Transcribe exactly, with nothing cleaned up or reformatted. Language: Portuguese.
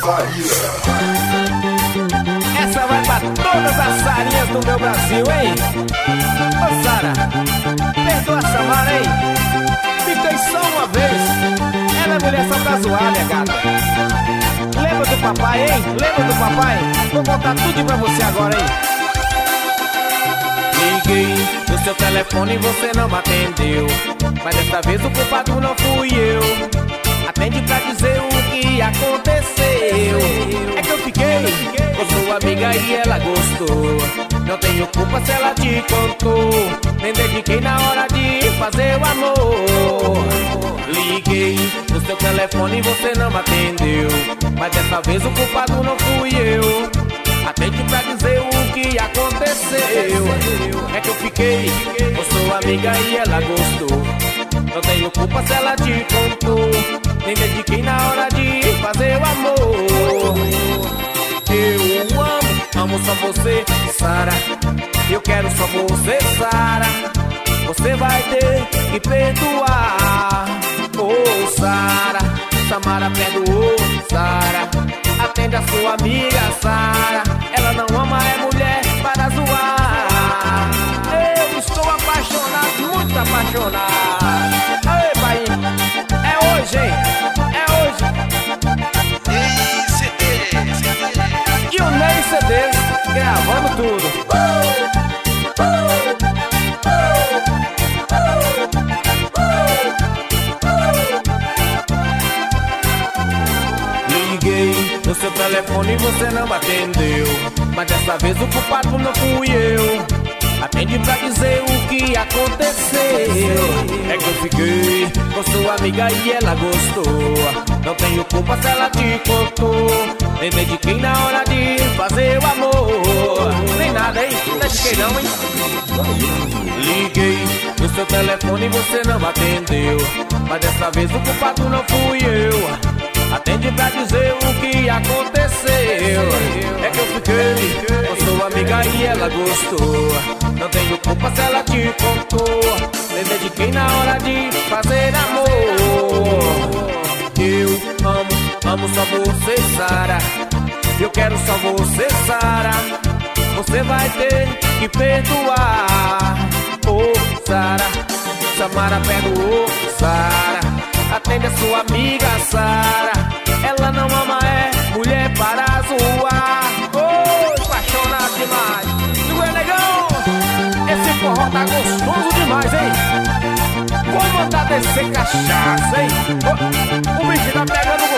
Essa vai pra todas as Sarinhas do meu Brasil, hein? Ô Sara, perdoa essa Samara, hein? Fiquei só uma vez. Ela é mulher só pra zoar, minha gata. Lembra do papai, hein? Lembra do papai? Vou contar tudo pra você agora, hein? Liguei no seu telefone e você não me atendeu, mas dessa vez o culpado não fui eu. Atende pra dizer o que aconteceu. É que eu fiquei com sua amiga e ela gostou. Não tenho culpa se ela te contou. Nem dediquei na hora de fazer o amor. Liguei no seu telefone e você não me atendeu, mas dessa vez o culpado não fui eu. Atende pra dizer o que aconteceu. É que eu fiquei com sua amiga e ela gostou. Não tenho culpa se ela te contou. Nem dediquei na hora de fazer o amor. Eu amo, amo só você, Sara. Eu quero só você, Sara. Você vai ter que perdoar. Oh, Sara, Samara perdoou, Sara. Atende a sua amiga, Sara. Ela não ama, é mulher para zoar. Eu estou apaixonado, muito apaixonado. Ei, pai, é hoje, hein? É hoje. E C D, C D. E o Ney C D, gravando tudo. Liguei no seu telefone e você não me atendeu, mas dessa vez o culpado não fui eu. Atende pra dizer o que aconteceu. É que eu fiquei com sua amiga e ela gostou. Não tenho culpa se ela te contou. Nem dediquei na hora de fazer o amor. Nem nada, hein? Não dediquei não, hein? Liguei no seu telefone e você não me atendeu, mas dessa vez o culpado não fui eu. Atende pra dizer o que aconteceu. É que eu fiquei com sua amiga e ela gostou. Não tenho culpa se ela te contou. Nem dediquei na hora de fazer amor. Eu amo, amo só você, Sara. Eu quero só você, Sara. Você vai ter que perdoar. Oh, Sara, Samara perdoou, Sara. Atende a sua amiga, Sara. Ela não ama, é mulher para zoar. Oh, apaixonado demais. Não é legal? Esse forró tá gostoso demais, hein? Vou mandar descer cachaça, hein? Oh, o bicho tá pegando